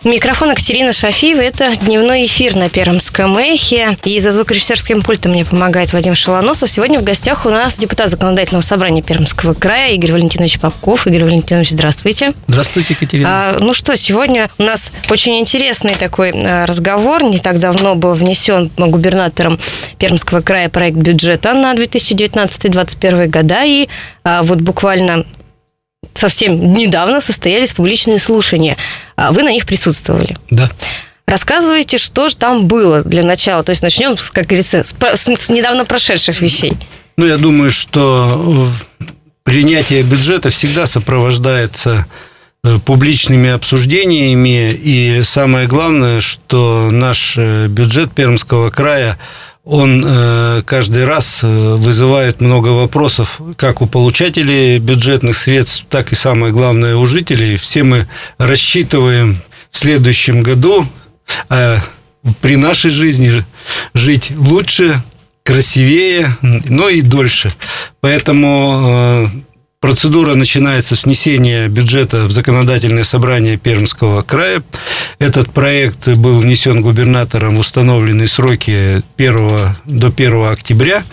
Микрофон Екатерина Шафиева. Это дневной эфир на Пермском эхе. И за звукорежиссерским пультом мне помогает Вадим Шалоносов. Сегодня в гостях у нас депутат Законодательного собрания Пермского края Игорь Валентинович Попков. Игорь Валентинович, здравствуйте. Здравствуйте, Екатерина. Ну что, сегодня у нас очень интересный такой разговор. Не так давно был внесен губернатором Пермского края проект бюджета на 2019-2021 года. И вот буквально совсем недавно состоялись публичные слушания. Вы на них присутствовали. Да. Рассказывайте, что же там было для начала. То есть начнем, как говорится, с недавно прошедших вещей. Я думаю, что принятие бюджета всегда сопровождается публичными обсуждениями. И самое главное, что наш бюджет Пермского края, он каждый раз вызывает много вопросов как у получателей бюджетных средств, так и, самое главное, у жителей. Все мы рассчитываем в следующем году при нашей жизни жить лучше, красивее, но и дольше. Поэтому процедура начинается с внесения бюджета в Законодательное собрание Пермского края. Этот проект был внесен губернатором в установленные сроки до 1 октября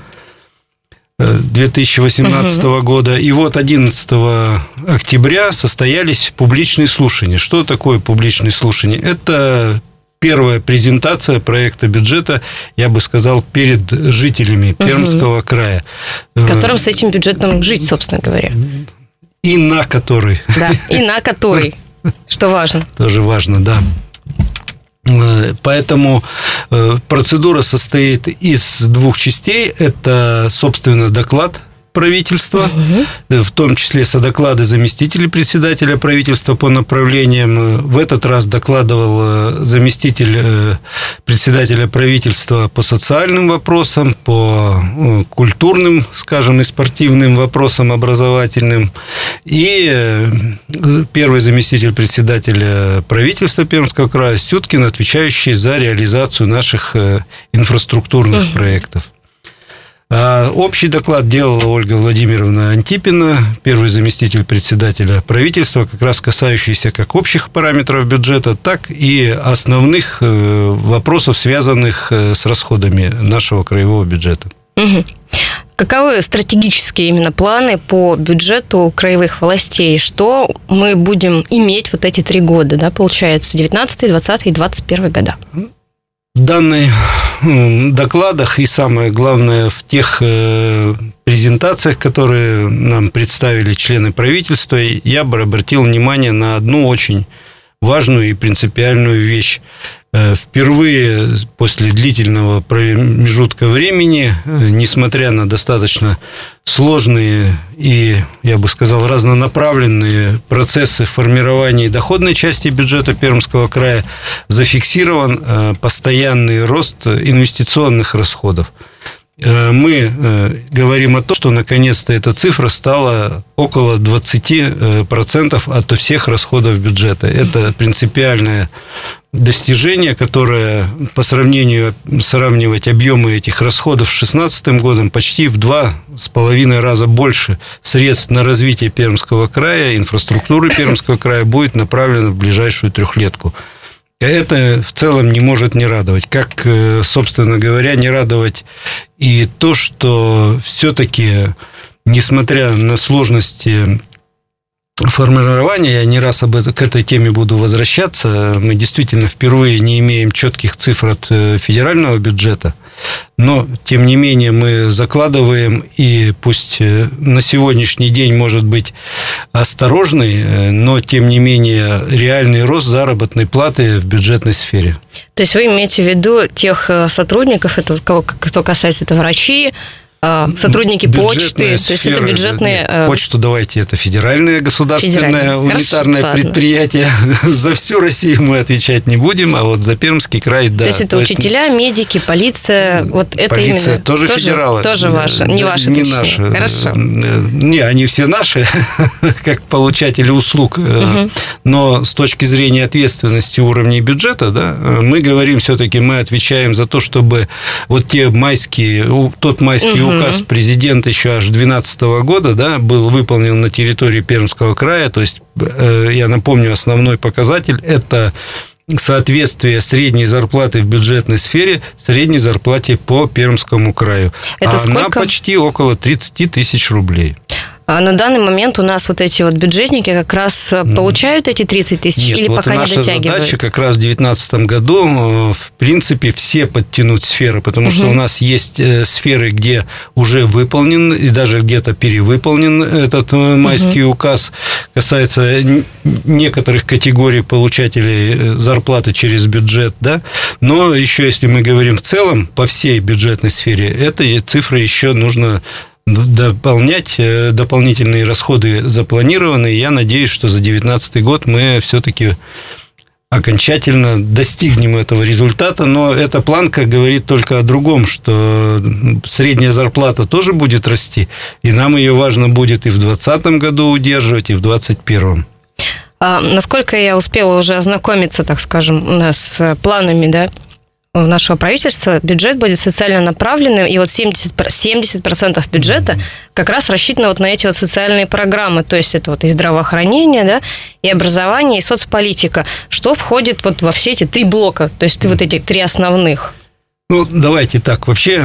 2018 года. И вот 11 октября состоялись публичные слушания. Что такое публичные слушания? Это первая презентация проекта бюджета, я бы сказал, перед жителями Пермского края. Которым с этим бюджетом жить, собственно говоря. И на который. Да, и на который, что важно. Тоже важно, да. Поэтому процедура состоит из двух частей. Это, собственно, доклад правительства, в том числе содоклады заместителей председателя правительства по направлениям. В этот раз докладывал заместитель председателя правительства по социальным вопросам, по культурным, скажем, и спортивным вопросам, образовательным. И первый заместитель председателя правительства Пермского края Сюткин, отвечающий за реализацию наших инфраструктурных проектов. Общий доклад делала Ольга Владимировна Антипина, первый заместитель председателя правительства, как раз касающийся как общих параметров бюджета, так и основных вопросов, связанных с расходами нашего краевого бюджета. Каковы стратегические именно планы по бюджету краевых властей? Что мы будем иметь вот эти 3 года, да, получается, 19, 20 и 21 года? В данных докладах и, самое главное, в тех презентациях, которые нам представили члены правительства, я бы обратил внимание на одну очень важную и принципиальную вещь. Впервые после длительного промежутка времени, несмотря на достаточно сложные и, я бы сказал, разнонаправленные процессы формирования доходной части бюджета Пермского края, зафиксирован постоянный рост инвестиционных расходов. Мы говорим о том, что наконец-то эта цифра стала около 20% от всех расходов бюджета. Это принципиальное достижение, которое по сравнивать объемы этих расходов с 2016 годом, почти в 2,5 раза больше средств на развитие Пермского края, инфраструктуры Пермского края будет направлено в ближайшую трехлетку. Это в целом не может не радовать. Как, собственно говоря, не радовать и то, что все-таки, несмотря на сложности формирования, я не раз к этой теме буду возвращаться, мы действительно впервые не имеем четких цифр от федерального бюджета, но, тем не менее, мы закладываем, и пусть на сегодняшний день может быть осторожный, но, тем не менее, реальный рост заработной платы в бюджетной сфере. То есть вы имеете в виду тех сотрудников, это кто касается, это врачи, сотрудники почты, то есть это бюджетные... Почту давайте, это федеральное государственное унитарное предприятие. За всю Россию мы отвечать не будем, а вот за Пермский край, да. То есть это учителя, медики, полиция, вот это полиция именно... тоже федералы. Тоже ваши, не ваши. Не наши. Хорошо. Не, они все наши, как получатели услуг. Но с точки зрения ответственности уровней бюджета, да, мы говорим все-таки, мы отвечаем за то, чтобы вот тот майский указ президента еще аж 2012 года, да, был выполнен на территории Пермского края. То есть, я напомню, основной показатель – это соответствие средней зарплаты в бюджетной сфере средней зарплате по Пермскому краю. Это сколько? Она почти около 30 тысяч рублей. А на данный момент у нас вот эти вот бюджетники как раз получают эти 30 тысяч. Нет, или вот пока не дотягивают? Наша задача как раз в 2019 году, в принципе, все подтянуть сферы, потому что у нас есть сферы, где уже выполнен и даже где-то перевыполнен этот майский указ. Касается некоторых категорий получателей зарплаты через бюджет, да. Но еще, если мы говорим в целом по всей бюджетной сфере, этой цифры еще нужно дополнять, дополнительные расходы запланированы. Я надеюсь, что за 2019 год мы все-таки окончательно достигнем этого результата. Но эта планка говорит только о другом, что средняя зарплата тоже будет расти, и нам ее важно будет и в 2020 году удерживать, и в 2021. Насколько я успела уже ознакомиться, так скажем, с планами, да, нашего правительства, бюджет будет социально направленным, и вот 70% бюджета как раз рассчитано вот на эти вот социальные программы, то есть это вот и здравоохранение, да, и образование, и соцполитика, что входит вот во все эти 3 блока, то есть вот эти 3 основных. Ну, давайте так, вообще,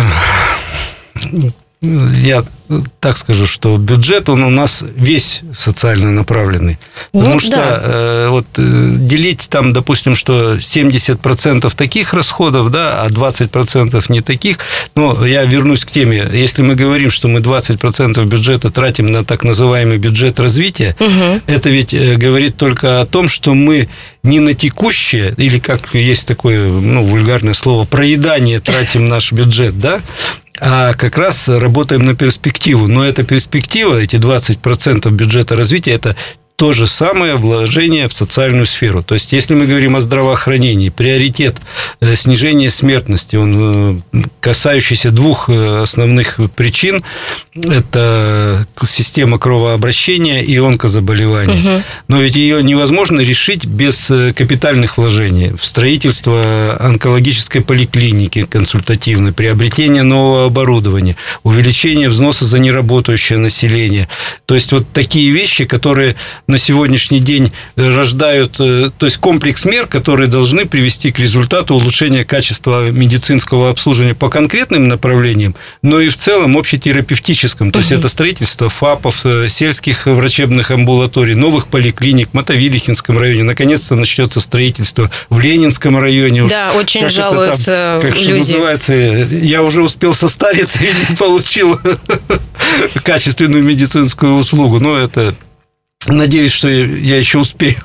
я так скажу, что бюджет, он у нас весь социально направленный. Потому что вот делить там, допустим, что 70% таких расходов, да, а 20% не таких. Но я вернусь к теме. Если мы говорим, что мы 20% бюджета тратим на так называемый бюджет развития, это ведь говорит только о том, что мы не на текущее, или как есть такое, вульгарное слово, проедание тратим наш бюджет, да, а как раз работаем на перспективу. Но эта перспектива, эти 20% бюджета развития, это то же самое вложение в социальную сферу. То есть, если мы говорим о здравоохранении, приоритет снижения смертности, он касающийся 2 основных причин. Это система кровообращения и онкозаболеваний. Но ведь ее невозможно решить без капитальных вложений в строительство онкологической поликлиники консультативной, приобретение нового оборудования, увеличение взноса за неработающее население. То есть, вот такие вещи, которые на сегодняшний день рождают, то есть комплекс мер, которые должны привести к результату улучшения качества медицинского обслуживания по конкретным направлениям, но и в целом общетерапевтическом. То есть это строительство ФАПов, сельских врачебных амбулаторий, новых поликлиник в Мотовилихинском районе. Наконец-то начнется строительство в Ленинском районе. Да, очень жалуются люди. Как что называется, я уже успел состариться и не получил качественную медицинскую услугу. Но это... Надеюсь, что я еще успею.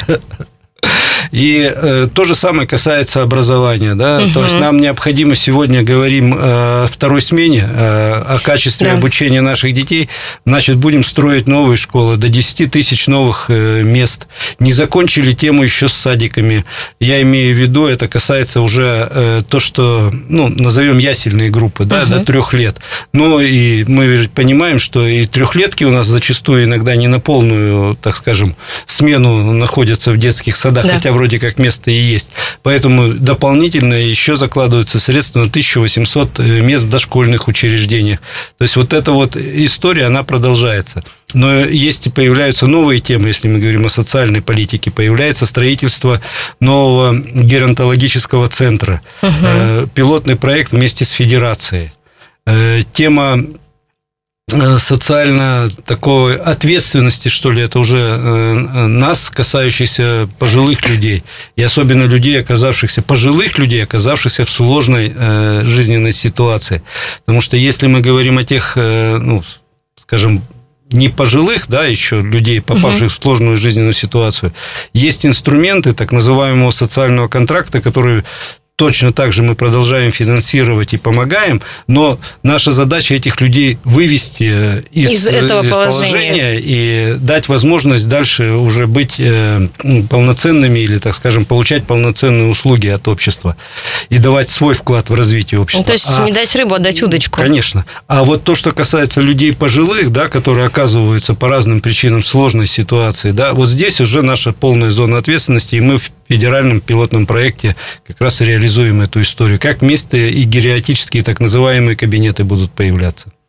И то же самое касается образования. Да? То есть нам необходимо сегодня говорим о второй смене, о качестве обучения наших детей. Значит, будем строить новые школы, до 10 тысяч новых мест. Не закончили тему еще с садиками. Я имею в виду, это касается уже то, что, назовем ясельные группы, да, до 3 лет. Но и мы же понимаем, что и трехлетки у нас зачастую иногда не на полную, так скажем, смену находятся в детских садах, хотя вроде как место и есть. Поэтому дополнительно еще закладываются средства на 1800 мест в дошкольных учреждениях. То есть, вот эта вот история, она продолжается. Но есть и появляются новые темы, если мы говорим о социальной политике. Появляется строительство нового геронтологического центра. Пилотный проект вместе с Федерацией. Тема социально такой ответственности, что ли, это уже нас, касающихся пожилых людей, и особенно пожилых людей, оказавшихся в сложной жизненной ситуации. Потому что если мы говорим о тех, скажем, не пожилых, да, еще людей, попавших в сложную жизненную ситуацию, есть инструменты так называемого социального контракта, которые точно так же мы продолжаем финансировать и помогаем, но наша задача этих людей вывести из этого положения и дать возможность дальше уже быть полноценными или, так скажем, получать полноценные услуги от общества и давать свой вклад в развитие общества. То есть не дать рыбу, а дать удочку. Конечно. А вот то, что касается людей пожилых, да, которые оказываются по разным причинам в сложной ситуации, да, вот здесь уже наша полная зона ответственности, и мы в федеральном пилотном проекте как раз и реализуем эту историю. Как вместе и гериатрические так называемые кабинеты будут появляться.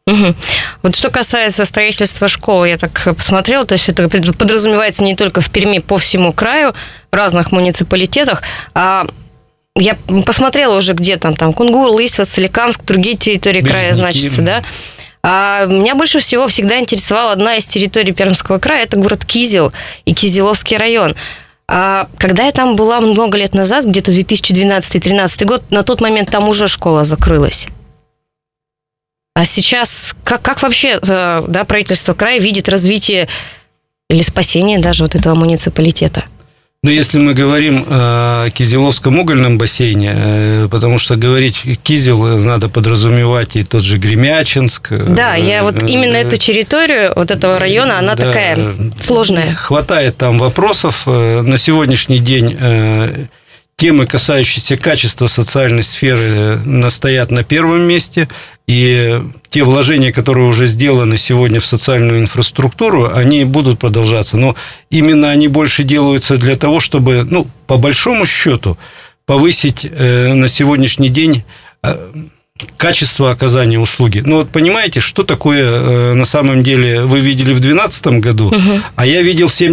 Угу. Вот что касается строительства школ, я так посмотрела, то есть это подразумевается не только в Перми, по всему краю, в разных муниципалитетах. Я посмотрела уже, где там Кунгур, Лысьва, Соликамск, другие территории края значатся, да. Меня больше всего всегда интересовала одна из территорий Пермского края, это город Кизел и Кизеловский район. Когда я там была много лет назад, где-то 2012-2013 год, на тот момент там уже школа закрылась. А сейчас как вообще правительство края видит развитие или спасение даже вот этого муниципалитета? Но если мы говорим о Кизеловском угольном бассейне, потому что говорить Кизел надо подразумевать и тот же Гремячинск. Да, я вот именно эту территорию, вот этого района, она такая сложная. Хватает там вопросов. На сегодняшний день темы, касающиеся качества социальной сферы, стоят на первом месте. И те вложения, которые уже сделаны сегодня в социальную инфраструктуру, они будут продолжаться. Но именно они больше делаются для того, чтобы, по большому счету, повысить на сегодняшний день качество оказания услуги. Вот понимаете, что такое на самом деле вы видели в 2012 году, а я видел в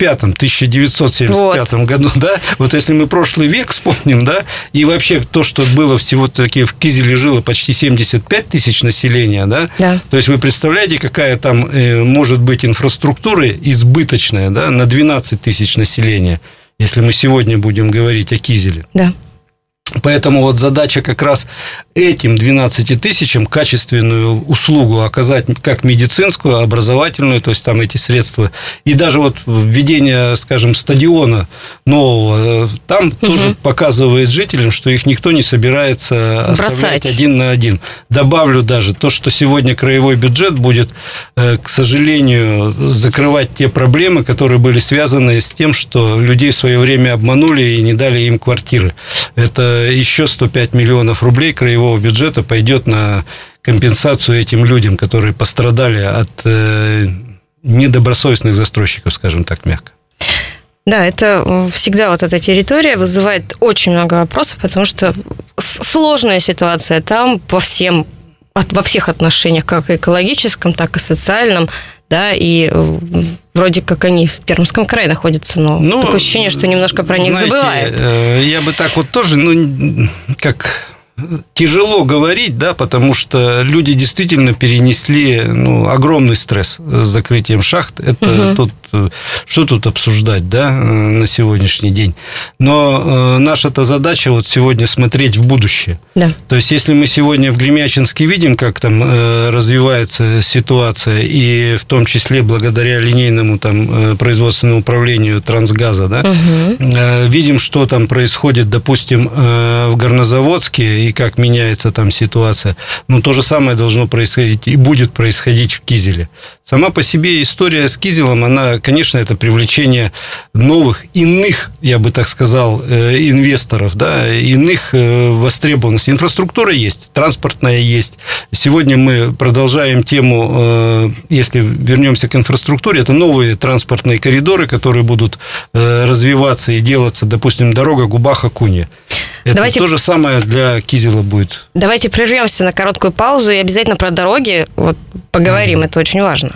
1975 году, да? Вот если мы прошлый век вспомним, да, и вообще то, что было всего-таки в Кизеле жило почти 75 тысяч населения, да? То есть вы представляете, какая там может быть инфраструктура избыточная, да, на 12 тысяч населения, если мы сегодня будем говорить о Кизеле. Да. Поэтому вот задача как раз этим 12 тысячам качественную услугу оказать, как медицинскую, образовательную, то есть там эти средства, и даже вот введение, скажем, стадиона нового, там тоже показывает жителям, что их никто не собирается оставлять один на один. Добавлю даже то, что сегодня краевой бюджет будет, к сожалению, закрывать те проблемы, которые были связаны с тем, что людей в свое время обманули и не дали им квартиры. Это еще 105 миллионов рублей краевого бюджета пойдет на компенсацию этим людям, которые пострадали от недобросовестных застройщиков, скажем так, мягко. Да, это всегда вот эта территория вызывает очень много вопросов, потому что сложная ситуация там во всех отношениях, как и экологическом, так и социальном. Да, и вроде как они в Пермском крае находятся, но такое ощущение, что немножко про них забывают. Я бы так вот тоже, как тяжело говорить, да, потому что люди действительно перенесли огромный стресс с закрытием шахт. Это что тут обсуждать, да, на сегодняшний день. Но наша-то задача вот сегодня смотреть в будущее. Да. То есть, если мы сегодня в Гремячинске видим, как там развивается ситуация, и в том числе благодаря линейному там производственному управлению Трансгаза, да, видим, что там происходит, допустим, в Горнозаводске, и как меняется там ситуация. То же самое должно происходить и будет происходить в Кизеле. Сама по себе история с Кизелом, она, конечно, это привлечение новых, иных, я бы так сказал, инвесторов, да, иных востребованностей. Инфраструктура есть, транспортная есть. Сегодня мы продолжаем тему, если вернемся к инфраструктуре, это новые транспортные коридоры, которые будут развиваться и делаться, допустим, дорога Губаха-Кунья. Это то же самое для Кизела будет. Давайте прервемся на короткую паузу и обязательно про дороги поговорим, это очень важно.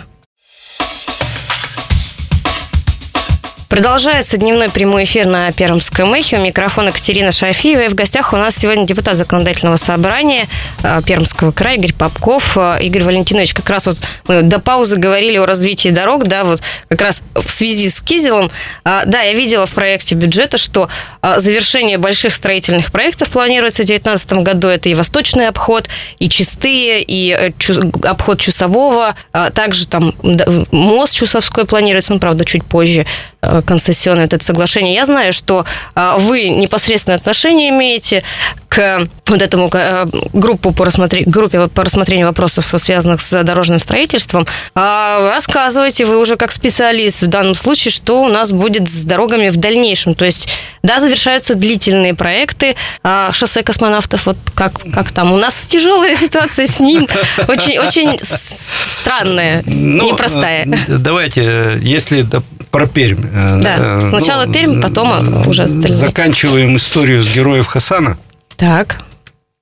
Продолжается дневной прямой эфир на Пермском эхе. У микрофона Катерина Шафиева. И в гостях у нас сегодня депутат Законодательного собрания Пермского края Игорь Попков. Игорь Валентинович, как раз мы до паузы говорили о развитии дорог, да, как раз в связи с Кизелом. Да, я видела в проекте бюджета, что завершение больших строительных проектов планируется в 2019 году. Это и Восточный обход, и Чистые, и обход Чусового. Также там мост Чусовской планируется, правда, чуть позже. Концессионное это соглашение. Я знаю, что вы непосредственное отношение имеете к этому группе по рассмотрению вопросов, связанных с дорожным строительством. Рассказывайте вы уже как специалист в данном случае, что у нас будет с дорогами в дальнейшем. То есть, да, завершаются длительные проекты. Шоссе космонавтов, как там? У нас тяжелая ситуация с ним. Очень странная, непростая. Давайте, если про Пермь. Да, сначала Пермь, потом уже остальные. Заканчиваем историю с героев Хасана. Так.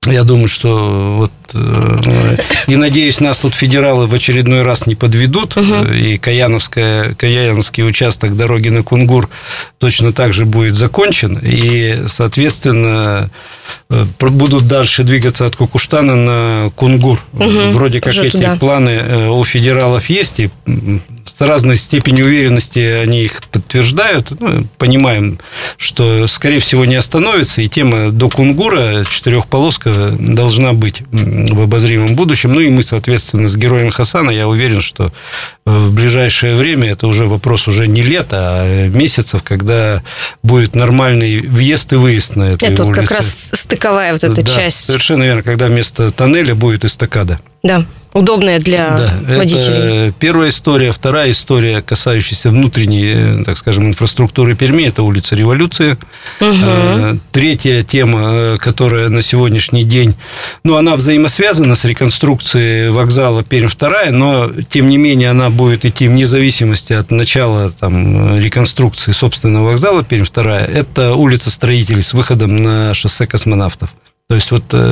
Я думаю, что вот и надеюсь, нас тут федералы в очередной раз не подведут, и Каяновский участок дороги на Кунгур точно так же будет закончен, и, соответственно, будут дальше двигаться от Кукуштана на Кунгур. Вроде как эти планы у федералов есть, и с разной степенью уверенности они их подтверждают. Понимаем, что, скорее всего, не остановится, и тема до Кунгура четырехполоска должна быть в обозримом будущем. Ну и мы, соответственно, с героем Хасана, я уверен, что в ближайшее время это уже вопрос уже не лета, а месяцев, когда будет нормальный въезд и выезд на эту улицу. Это вот как раз стыковая вот эта часть. Совершенно верно, когда вместо тоннеля будет эстакада. Да, удобная для водителей. Это первая история. Вторая история, касающаяся внутренней, так скажем, инфраструктуры Перми, это улица Революции. Третья тема, которая на сегодняшний день, она взаимосвязана с реконструкцией вокзала Пермь-2, но, тем не менее, она будет идти вне зависимости от начала реконструкции собственного вокзала Пермь-2. Это улица Строителей с выходом на шоссе Космонавтов. То есть,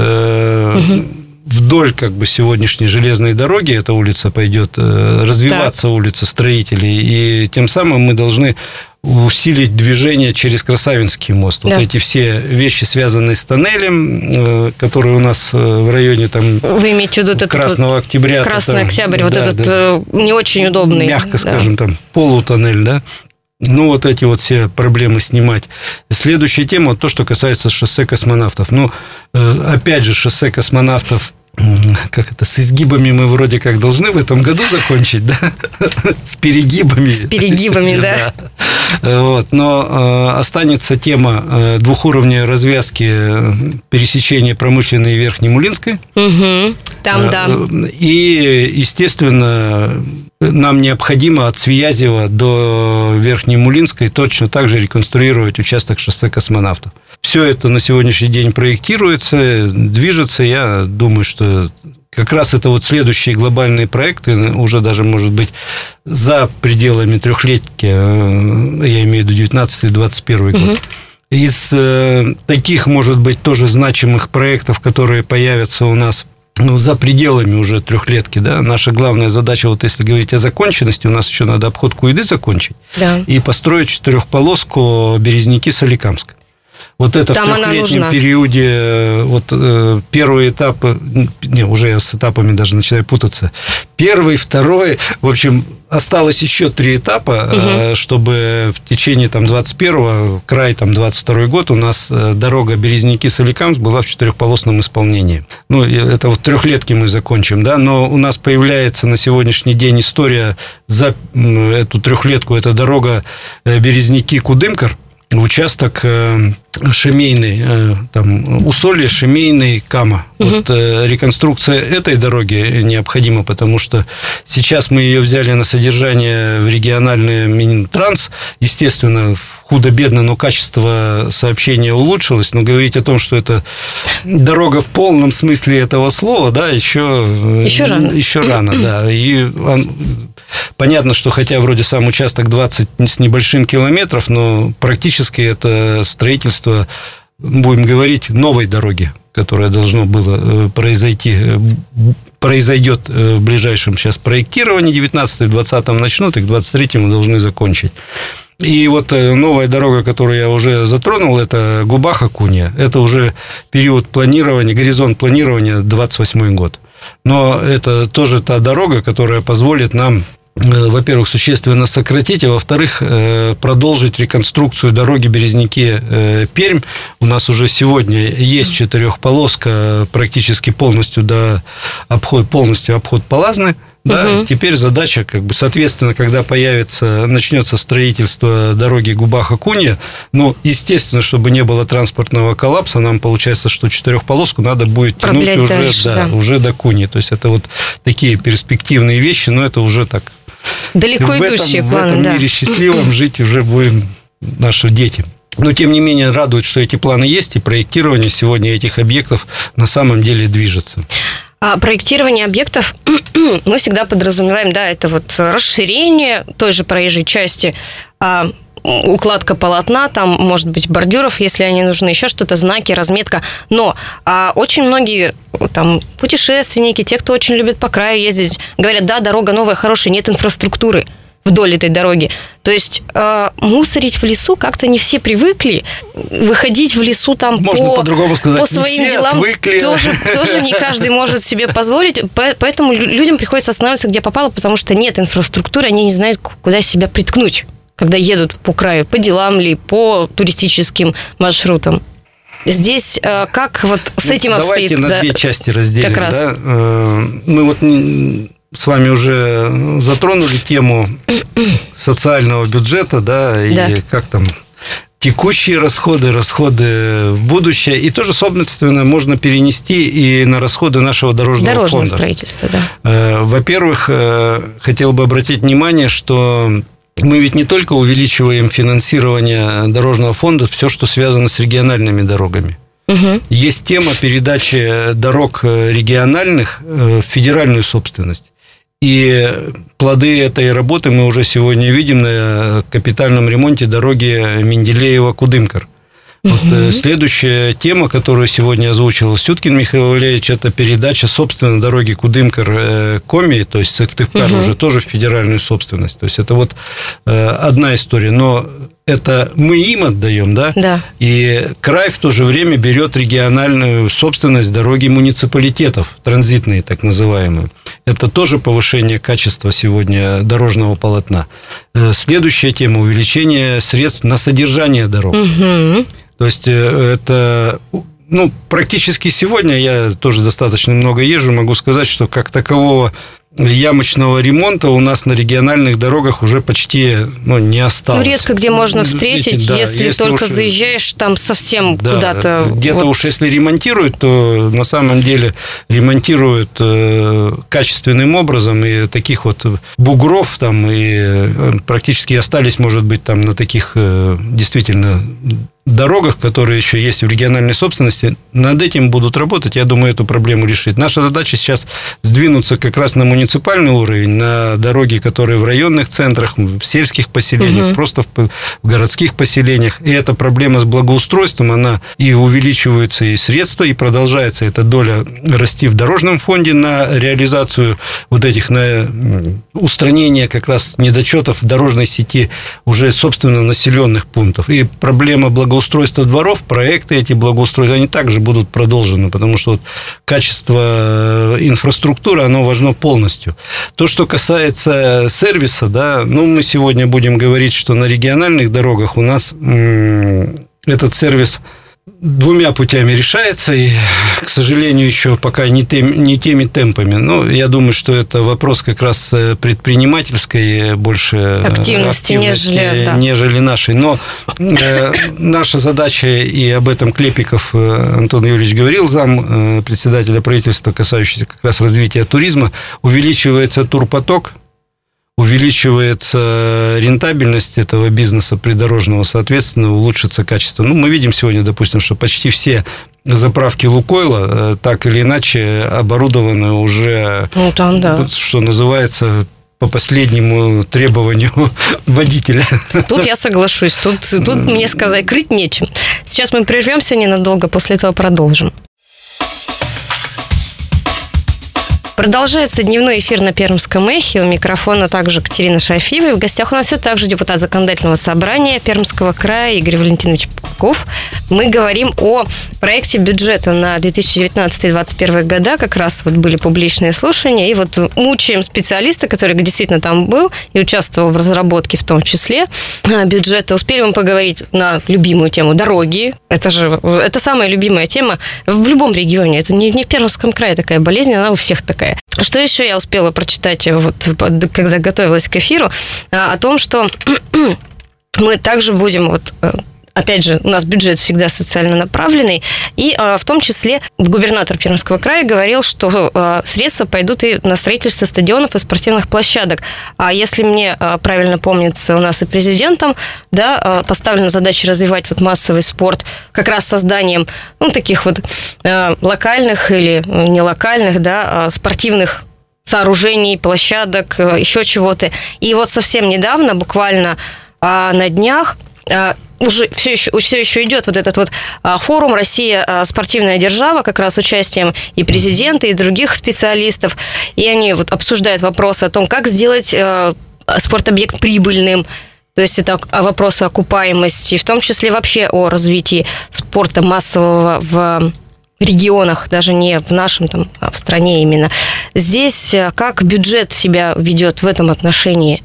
вдоль сегодняшней железной дороги эта улица пойдет развиваться, улица Строителей, и тем самым мы должны усилить движение через Красавинский мост. Вот эти все вещи, связанные с тоннелем, который у нас в районе Вы имеете в виду Красного Октября. Красный Октябрь, не очень удобный. Мягко скажем, полутоннель, да. Вот эти все проблемы снимать. Следующая тема, то, что касается шоссе Космонавтов. Опять же, шоссе Космонавтов, с изгибами мы вроде как должны в этом году закончить, да? С перегибами. С перегибами, да. Но останется тема двухуровневой развязки пересечения Промышленной и Верхнемулинской. Там, да. И, естественно, нам необходимо от Свиязева до Верхнемулинской точно так же реконструировать участок шоссе Космонавтов. Все это на сегодняшний день проектируется, движется. Я думаю, что как раз это следующие глобальные проекты, уже даже, может быть, за пределами трехлетки, я имею в виду 19-21 год. Из таких, может быть, тоже значимых проектов, которые появятся у нас за пределами уже трехлетки, да, наша главная задача, если говорить о законченности, у нас еще надо обход Куйды закончить и построить четырехполоску Березники-Соликамск. Это там в трехлетнем периоде, первый этап, уже я с этапами даже начинаю путаться, первый, второй, в общем, осталось еще 3 этапа, чтобы в течение 21-го, край 22-й год у нас дорога Березники-Соликамск была в четырехполосном исполнении. Это трехлетки мы закончим, да, но у нас появляется на сегодняшний день история за эту трехлетку, это дорога Березники-Кудымкар, участок Шемейный, Усолье, Шемейный, Кама. Реконструкция этой дороги необходима, потому что сейчас мы ее взяли на содержание в региональный Минтранс. Естественно, худо-бедно, но качество сообщения улучшилось. Но говорить о том, что это дорога в полном смысле этого слова, да, еще рано. Еще рано, да. И понятно, что хотя вроде сам участок 20 с небольшим километров, но практически это строительство, будем говорить, новой дороги, которая должно было произойдет в ближайшем сейчас проектировании, 19-20 начнут, и к 23-му должны закончить. И новая дорога, которую я уже затронул, это Губаха-Кунья. Это уже период планирования, горизонт планирования 28 год. Но это тоже та дорога, которая позволит нам, во-первых, существенно сократить, а во-вторых, продолжить реконструкцию дороги Березники-Пермь. У нас уже сегодня есть четырехполоска практически полностью обход Палазны. Да, теперь задача, соответственно, когда начнется строительство дороги Губаха-Кунья, естественно, чтобы не было транспортного коллапса, нам получается, что четырехполоску надо будет тянуть уже до Куньи. То есть, это такие перспективные вещи, но это уже так. Далеко идущие планы, в этом мире счастливом жить уже будем наши дети. Но, тем не менее, радует, что эти планы есть, и проектирование сегодня этих объектов на самом деле движется. А проектирование объектов мы всегда подразумеваем, да, это расширение той же проезжей части, укладка полотна, там, может быть, бордюров, если они нужны, еще что-то, знаки, разметка. Но очень многие там путешественники, те, кто очень любит по краю ездить, говорят, да, дорога новая, хорошая, нет инфраструктуры вдоль этой дороги. То есть мусорить в лесу как-то не все привыкли. Выходить в лесу там по-другому сказать, по своим делам тоже не каждый может себе позволить. Поэтому людям приходится останавливаться, где попало, потому что нет инфраструктуры, они не знают, куда себя приткнуть, когда едут по краю, по делам ли, по туристическим маршрутам. Здесь как вот с этим обстоит? Давайте на две части разделим. Как раз. Да? Мы вот с вами уже затронули тему социального бюджета, да, и как там текущие расходы в будущее. И тоже, собственно, можно перенести и на расходы нашего дорожного фонда. Строительства, да. Во-первых, хотел бы обратить внимание, что мы ведь не только увеличиваем финансирование дорожного фонда, все, что связано с региональными дорогами. Угу. Есть тема передачи дорог региональных в федеральную собственность. И плоды этой работы мы уже сегодня видим на капитальном ремонте дороги Менделеева-Кудымкар. Вот следующая тема, которую сегодня озвучил Сюткин Михаил Валерьевич, это передача, собственно, дороги Кудымкар-Коми, то есть Сыктывкар уже тоже в федеральную собственность. То есть это вот одна история, но это мы им отдаем, да? Да. И край в то же время берет региональную собственность дороги муниципалитетов, транзитные так называемые. Это тоже повышение качества сегодня дорожного полотна. Следующая тема – увеличение средств на содержание дорог. То есть это, практически сегодня, я тоже достаточно много езжу, могу сказать, что как такового ямочного ремонта у нас на региональных дорогах уже почти не осталось. Редко где можно встретить, да, если только заезжаешь там совсем куда-то. Где-то уж если ремонтируют, то на самом деле ремонтируют качественным образом, и таких вот бугров там и практически остались, может быть, там на таких действительно дорогах, которые еще есть в региональной собственности, над этим будут работать. Я думаю, эту проблему решить. Наша задача сейчас сдвинуться как раз на муниципальный уровень, на дороги, которые в районных центрах, в сельских поселениях, просто в городских поселениях. И эта проблема с благоустройством, она и увеличивается, и средства, и продолжается эта доля расти в дорожном фонде на реализацию вот этих, на устранение как раз недочетов в дорожной сети уже, собственно, населенных пунктов. И проблема благоустройства дворов, проекты эти благоустройства, они также будут продолжены, потому что вот качество инфраструктуры, оно важно полностью. То, что касается сервиса, да, мы сегодня будем говорить, что на региональных дорогах у нас этот сервис двумя путями решается, и, к сожалению, еще пока не теми темпами. Но я думаю, что это вопрос как раз предпринимательской больше активности нежели нашей. Но наша задача, и об этом Клепиков Антон Юрьевич говорил, зам председателя правительства, касающийся как раз развития туризма, увеличивается турпоток, увеличивается рентабельность этого бизнеса придорожного, соответственно, улучшится качество. Мы видим сегодня, допустим, что почти все заправки «Лукойла» так или иначе оборудованы уже, что называется, по последнему требованию водителя. Тут я соглашусь. Тут мне сказать, крыть нечем. Сейчас мы прервемся ненадолго, после этого продолжим. Продолжается дневной эфир на Пермском эхе. У микрофона также Катерина Шафиева. И в гостях у нас все так же депутат Законодательного собрания Пермского края Игорь Валентинович Попков. Мы говорим о проекте бюджета на 2019-2021 года. Как раз вот были публичные слушания. И вот мучаем специалиста, который действительно там был и участвовал в разработке в том числе бюджета. Успели мы поговорить на любимую тему дороги. Это самая любимая тема в любом регионе. Это не в Пермском крае такая болезнь, она у всех такая. Что еще я успела прочитать, когда готовилась к эфиру, о том, что мы также будем, опять же, у нас бюджет всегда социально направленный, и в том числе губернатор Пермского края говорил, что средства пойдут и на строительство стадионов и спортивных площадок. А если мне правильно помнится, у нас и президентом поставлена задача развивать массовый спорт как раз созданием таких локальных или не локальных, спортивных сооружений, площадок, еще чего-то. И совсем недавно, буквально на днях уже все еще идет вот этот вот форум «Россия. Спортивная держава», как раз с участием и президента, и других специалистов. И они вот обсуждают вопросы о том, как сделать спортобъект прибыльным. То есть это вопросы окупаемости, в том числе вообще о развитии спорта массового в регионах, даже не в нашем, там, а в стране именно. Здесь как бюджет себя ведет в этом отношении?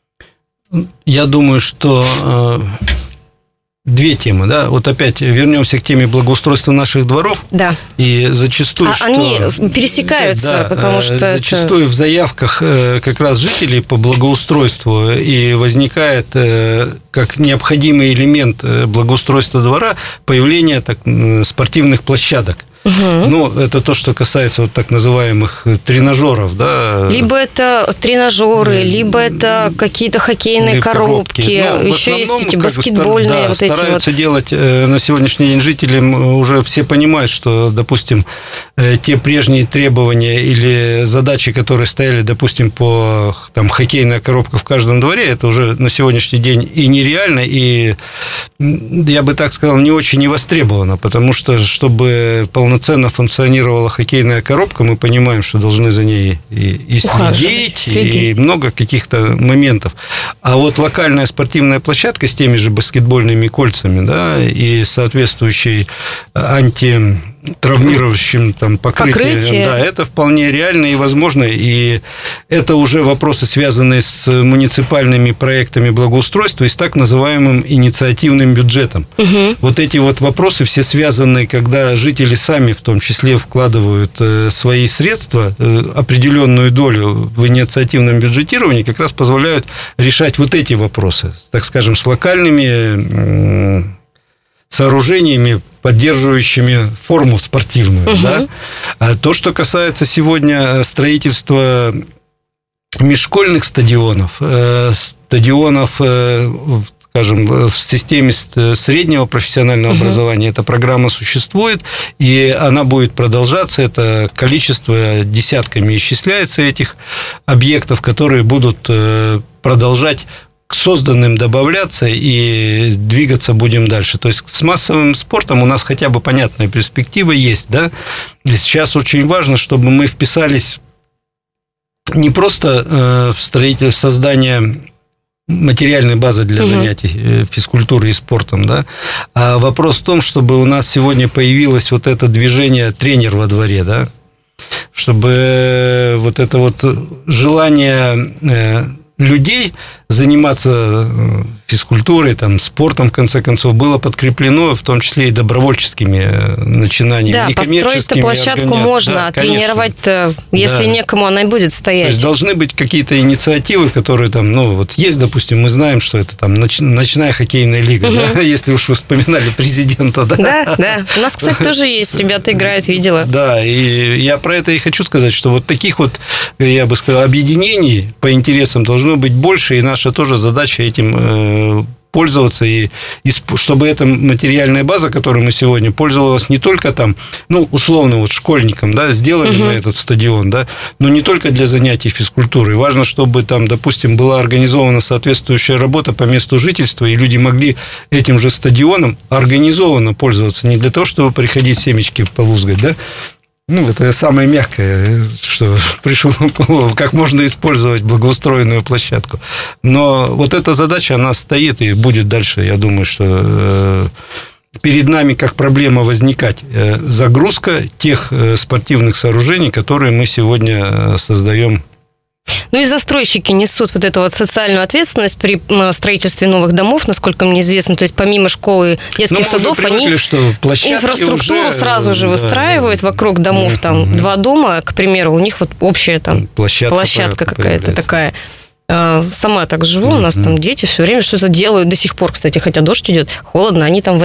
Я думаю, что две темы, да. Вот опять вернемся к теме благоустройства наших дворов. Да. И зачастую, они пересекаются, да, потому что зачастую в заявках как раз жителей по благоустройству и возникает как необходимый элемент благоустройства двора появление спортивных площадок. Ну, это то, что касается вот так называемых тренажеров, да. Либо это тренажеры, либо это какие-то хоккейные коробки. Еще есть эти баскетбольные вот эти вот. Стараются делать на сегодняшний день жителям, уже все понимают, что, допустим, те прежние требования или задачи, которые стояли, допустим, по хоккейная коробка в каждом дворе, это уже на сегодняшний день и нереально, и, я бы так сказал, не очень и востребовано, потому что, чтобы полноценно функционировала хоккейная коробка, мы понимаем, что должны за ней и следить, и много каких-то моментов. А вот локальная спортивная площадка с теми же баскетбольными кольцами, да, и соответствующей антитравмирующим покрытием, да, это вполне реально и возможно, и это уже вопросы, связанные с муниципальными проектами благоустройства и с так называемым инициативным бюджетом. Вот эти вот вопросы все связаны, когда жители сами в том числе вкладывают свои средства, определенную долю в инициативном бюджетировании, как раз позволяют решать вот эти вопросы, так скажем, с локальными сооружениями, поддерживающими форму спортивную. Да? А то, что касается сегодня строительства межшкольных стадионов, скажем, в системе среднего профессионального образования эта программа существует, и она будет продолжаться. Это количество десятками исчисляется этих объектов, которые будут продолжать к созданным добавляться и двигаться будем дальше. То есть с массовым спортом у нас хотя бы понятная перспектива есть, да? И сейчас очень важно, чтобы мы вписались не просто в создание материальной базы для занятий физкультурой и спортом, да, а вопрос в том, чтобы у нас сегодня появилось вот это движение «тренер во дворе», да, чтобы вот это вот желание людей заниматься физкультурой, спортом, в конце концов, было подкреплено, в том числе и добровольческими начинаниями. Да, построить-то площадку можно, да, а тренировать-то, если некому, она и будет стоять. То есть должны быть какие-то инициативы, которые есть, допустим, мы знаем, что это ночная хоккейная лига, да, если уж вы вспоминали президента. Да. У нас, кстати, тоже есть, ребята играют, видела. Да, и я про это и хочу сказать, что вот таких вот, я бы сказал, объединений по интересам должно быть больше, и наша тоже задача этим пользоваться, и чтобы эта материальная база, которой мы сегодня пользовалась, не только условно, школьникам, да, сделали мы этот стадион, да, но не только для занятий физкультурой. Важно, чтобы допустим, была организована соответствующая работа по месту жительства, и люди могли этим же стадионом организованно пользоваться, не для того, чтобы приходить семечки полузгать, да. Это самое мягкое, что пришло в голову, как можно использовать благоустроенную площадку. Но вот эта задача, она стоит и будет дальше, я думаю, что перед нами как проблема возникать загрузка тех спортивных сооружений, которые мы сегодня создаем. И застройщики несут вот эту вот социальную ответственность при строительстве новых домов, насколько мне известно. То есть помимо школы, детских садов, они инфраструктуру сразу же выстраивают вокруг домов. Там 2 дома, к примеру, у них вот общая площадка какая-то такая. Сама так живу, у нас там дети все время что-то делают до сих пор, кстати, хотя дождь идет, холодно, они там на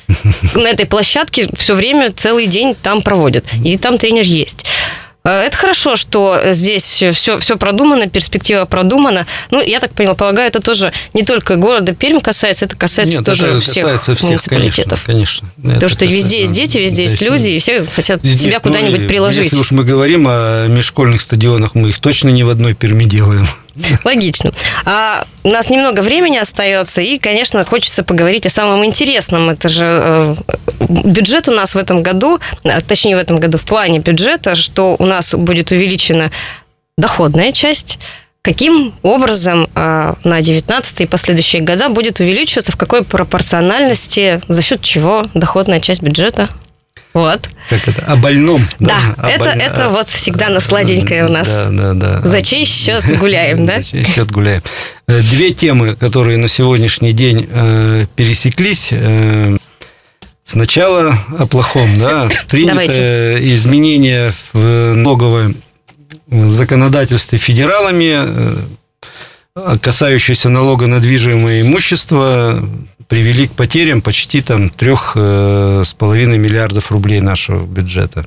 этой площадке все время, целый день там проводят. И там тренер есть. Это хорошо, что здесь все продумано, перспектива продумана. Я так полагаю, это тоже не только города Пермь касается, это касается тоже всех муниципалитетов. Конечно. Потому что везде есть дети, везде есть люди, и все хотят себя куда-нибудь приложить. Если уж мы говорим о межшкольных стадионах, мы их точно не в одной Перми делаем. Логично. У нас немного времени остается, и, конечно, хочется поговорить о самом интересном. Это же бюджет у нас в этом году, точнее, в этом году в плане бюджета, что у нас будет увеличена доходная часть. Каким образом на 19-й и последующие года будет увеличиваться, в какой пропорциональности, за счет чего доходная часть бюджета? Вот. Как это? О больном. Да, это вот всегда на сладенькое у нас. Да. За чей счет гуляем, да? За чей счет гуляем. Две темы, которые на сегодняшний день пересеклись. Сначала о плохом, да. Принято изменения в налоговом законодательстве федералами, касающиеся налога на движимое имущество, привели к потерям почти 3,5 миллиардов рублей нашего бюджета.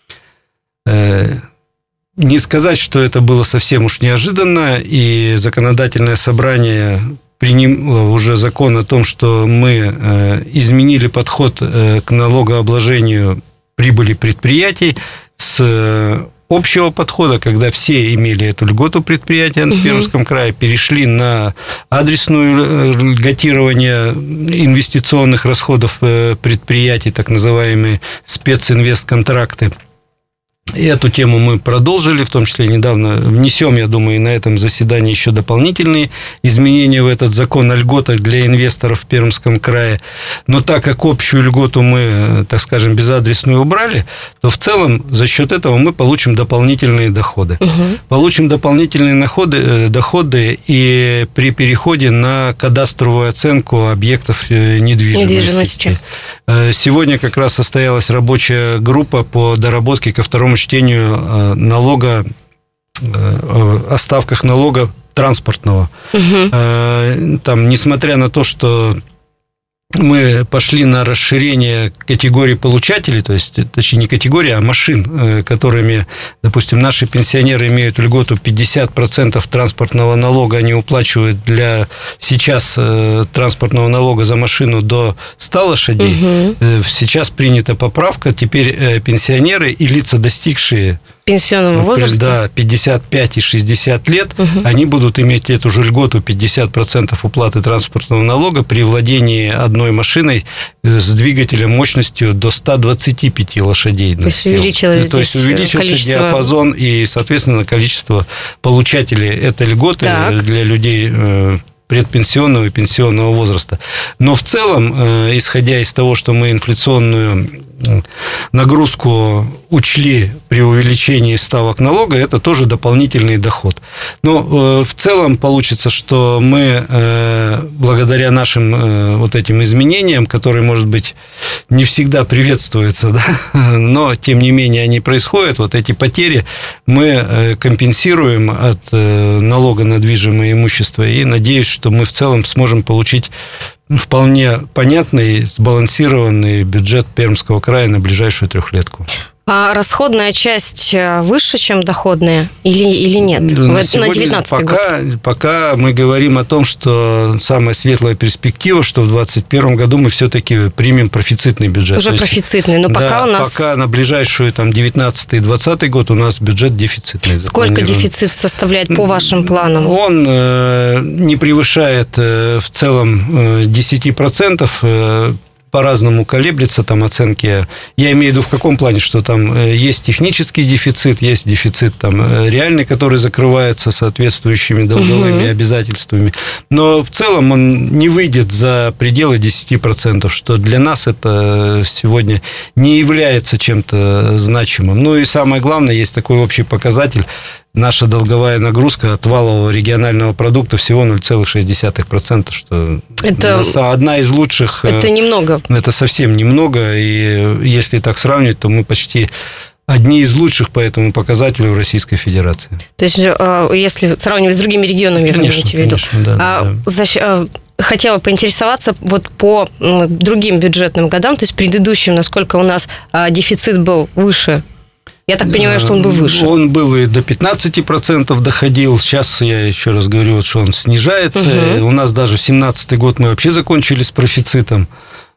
Не сказать, что это было совсем уж неожиданно, и законодательное собрание приняло уже закон о том, что мы изменили подход к налогообложению прибыли предприятий с общего подхода, когда все имели эту льготу предприятия в Пермском крае, перешли на адресное льготирование инвестиционных расходов предприятий, так называемые специнвестконтракты. И эту тему мы продолжили, в том числе недавно внесем, я думаю, на этом заседании еще дополнительные изменения в этот закон о льготах для инвесторов в Пермском крае. Но так как общую льготу мы, так скажем, безадресную убрали, то в целом за счет этого мы получим дополнительные доходы. Получим дополнительные доходы и при переходе на кадастровую оценку объектов недвижимости. Сегодня как раз состоялась рабочая группа по доработке ко второму чтению налога, о ставках налога транспортного. Там, несмотря на то, что мы пошли на расширение категории получателей, то есть, точнее, не категории, а машин, которыми, допустим, наши пенсионеры имеют льготу 50% транспортного налога, они уплачивают сейчас транспортного налога за машину до 100 лошадей. Сейчас принята поправка, теперь пенсионеры и лица, достигшие пенсионного возраста, да, 55 и 60 лет, они будут иметь эту же льготу 50% уплаты транспортного налога при владении одной машиной с двигателем мощностью до 125 лошадей. То есть увеличился диапазон и, соответственно, количество получателей этой льготы для людей предпенсионного и пенсионного возраста. Но в целом, исходя из того, что мы инфляционную нагрузку учли при увеличении ставок налога, это тоже дополнительный доход. Но в целом получится, что мы благодаря нашим вот этим изменениям, которые, может быть, не всегда приветствуются, да, но тем не менее они происходят, вот эти потери мы компенсируем от налога на движимое имущество, и надеюсь, что мы в целом сможем получить вполне понятный, сбалансированный бюджет Пермского края на ближайшую трехлетку. А расходная часть выше, чем доходная, или нет? На 19-й год? Пока мы говорим о том, что самая светлая перспектива, что в 2021 году мы все-таки примем профицитный бюджет. Уже профицитный, но пока у нас... Пока на ближайшую 19-й и 20-й год у нас бюджет дефицитный. Сколько дефицит составляет по вашим планам? Он не превышает в целом 10%. По-разному колеблется там оценки. Я имею в виду в каком плане, что там есть технический дефицит, есть дефицит там реальный, который закрывается соответствующими долговыми обязательствами. Но в целом он не выйдет за пределы 10%, что для нас это сегодня не является чем-то значимым. Ну и самое главное, есть такой общий показатель. Наша долговая нагрузка от валового регионального продукта всего 0,6%, что это одна из лучших. Это немного. Это совсем немного, и если так сравнивать, то мы почти одни из лучших по этому показателю в Российской Федерации. То есть, если сравнивать с другими регионами, вы имеете в виду. Да. Хотела поинтересоваться вот по другим бюджетным годам, то есть предыдущим, насколько у нас дефицит был выше. Я так понимаю, что он был выше. Он был и до 15% доходил. Сейчас, я еще раз говорю, что он снижается. У нас даже в 2017 год мы вообще закончили с профицитом.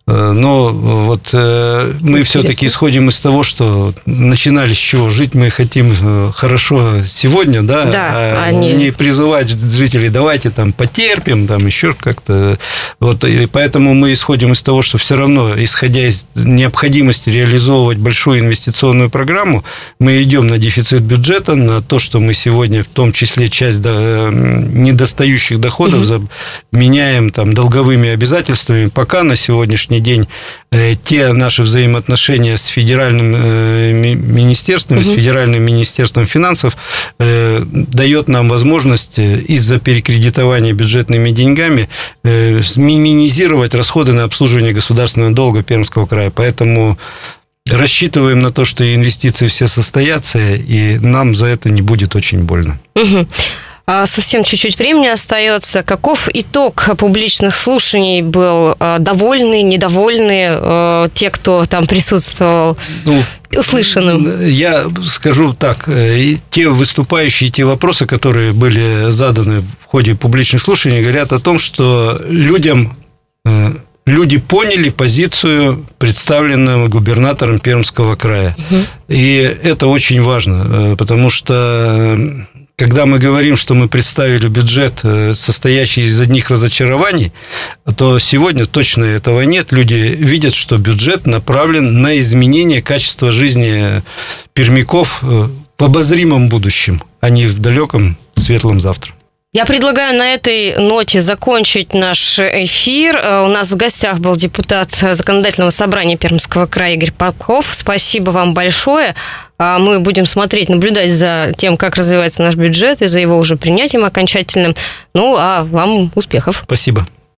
Но вот мы все-таки исходим из того, что начинали с чего? Жить мы хотим хорошо сегодня, да, не призывать жителей, давайте там потерпим, там еще как-то. Вот, и поэтому мы исходим из того, что все равно, исходя из необходимости реализовывать большую инвестиционную программу, мы идем на дефицит бюджета, на то, что мы сегодня, в том числе, часть недостающих доходов меняем там долговыми обязательствами. Пока на сегодняшний день те наши взаимоотношения с федеральным министерством, с федеральным министерством финансов дает нам возможность из-за перекредитования бюджетными деньгами минимизировать расходы на обслуживание государственного долга Пермского края. Поэтому рассчитываем на то, что инвестиции все состоятся, и нам за это не будет очень больно. Совсем чуть-чуть времени остается. Каков итог публичных слушаний был? Довольны, недовольны те, кто там присутствовал, услышанным? Я скажу так. Те выступающие, те вопросы, которые были заданы в ходе публичных слушаний, говорят о том, что люди поняли позицию, представленную губернатором Пермского края. И это очень важно, потому что когда мы говорим, что мы представили бюджет, состоящий из одних разочарований, то сегодня точно этого нет. Люди видят, что бюджет направлен на изменение качества жизни пермяков в обозримом будущем, а не в далеком светлом завтра. Я предлагаю на этой ноте закончить наш эфир. У нас в гостях был депутат Законодательного собрания Пермского края Игорь Попков. Спасибо вам большое. Мы будем смотреть, наблюдать за тем, как развивается наш бюджет, и за его уже принятием окончательным. Ну, а вам успехов. Спасибо.